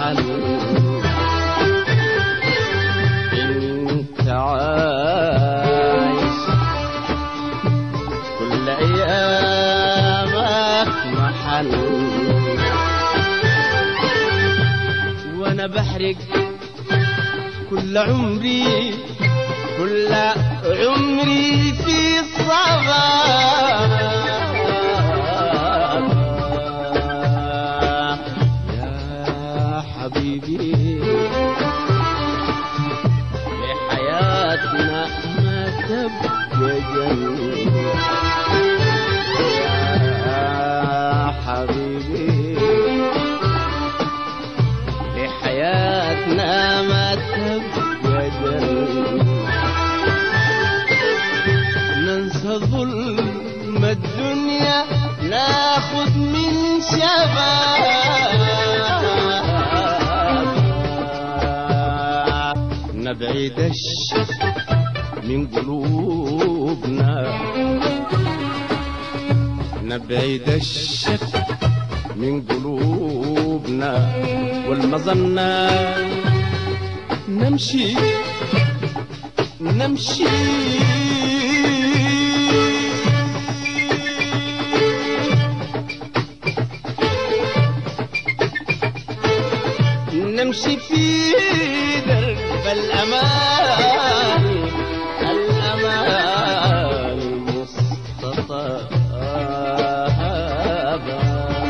محل انت عايش كل ايامك محل وانا بحرق كل عمري في الصباح يا حبيبي لحياتنا ما تبقى جنة يا حبيبي لحياتنا ما تبقى جنة ننسى ظلم الدنيا ناخذ من شباب نبعد الشك من قلوبنا نبعد الشك من قلوبنا والمظنة نمشي نمشي في درب الأمان مستطابا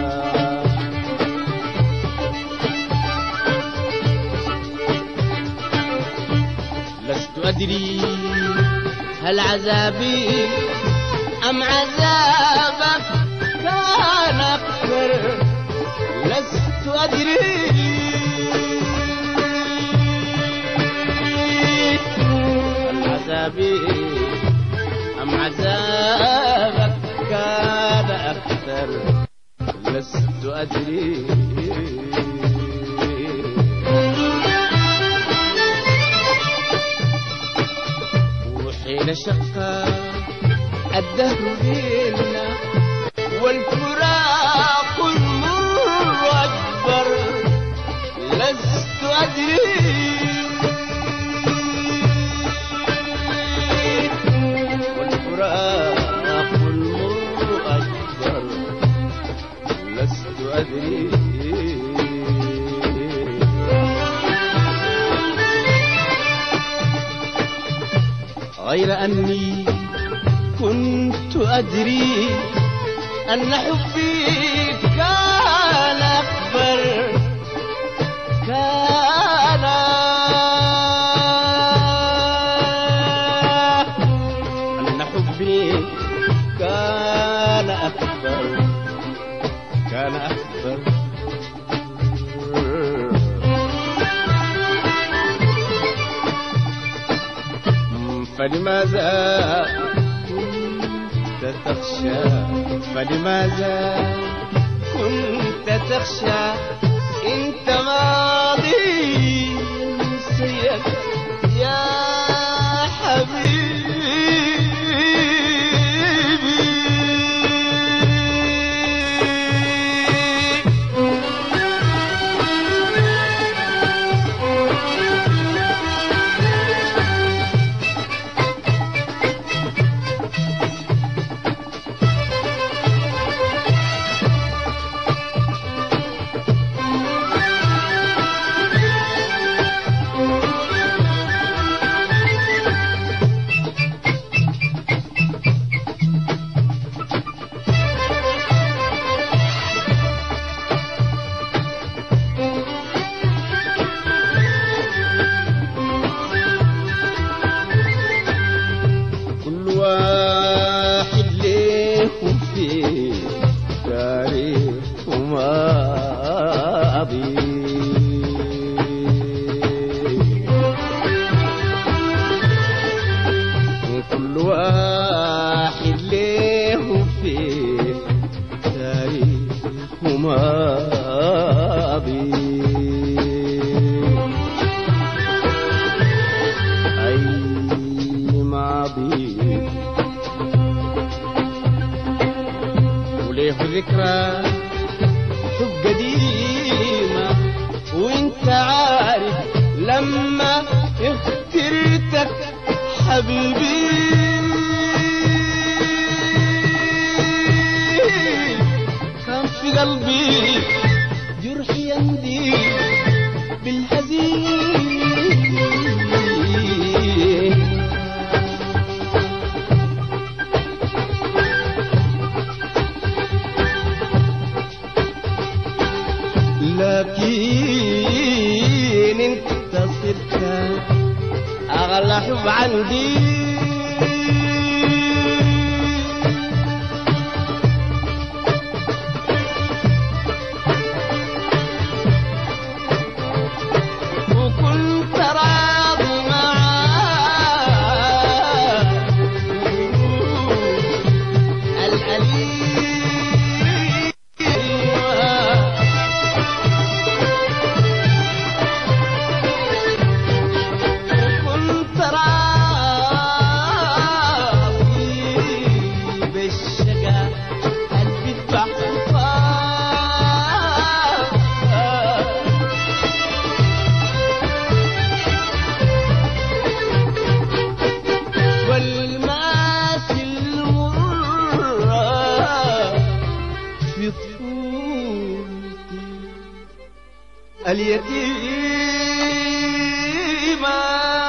لست أدري هل عذابي أم عذابك كان أكثر لست أدري عذابي أم عذابك كان أكثر لست أدري وحين شق الدهر بيننا والفراق المر أكبر لست أدري والفراق المر أكبر لست أدري غير أني كنت أدري أن حبي كان أكبر أن حبي كان أكبر فلماذا كنت تخشى انت ماضي نسيت يا حبيبي ذكرى حب قديمة وانت حبيبي كان في قلبي جرح يندي بالهزيم لكن انت صرت اغلى حب عندي وكنت راضي معاك الأليم اليتيمة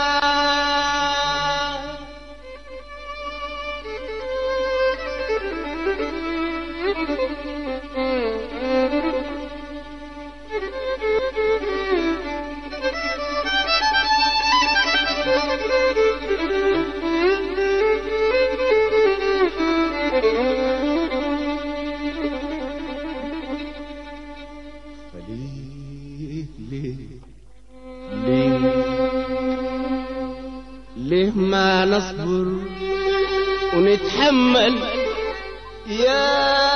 ليه ما نصبر ونتحمل يا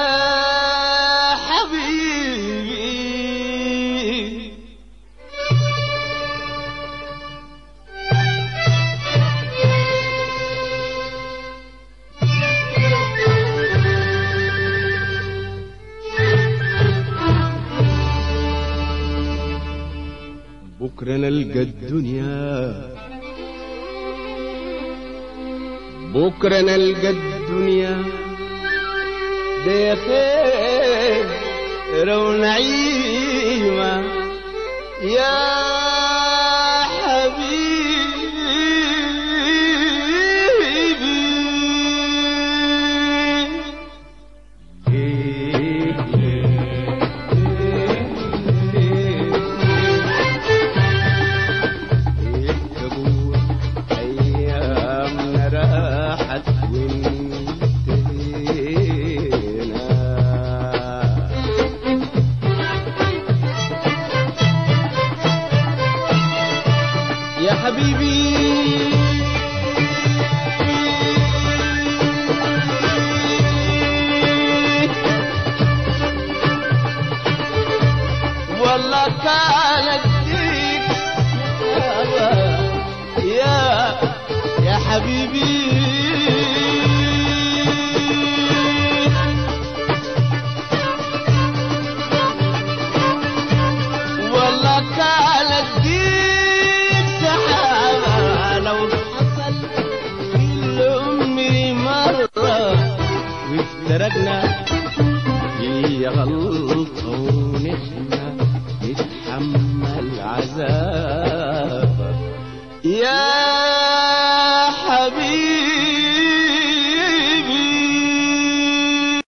حبيبي بكرة نلقى الدنيا بكرة نلقى الدنيا بخير ونعيمة يا حبيبي والله كانت فيك يا حبيبي والله كانت فيك سحابة لو حصل في العمر مرة وافترقنا هي غلطة ونحن نتحمل عذاب يا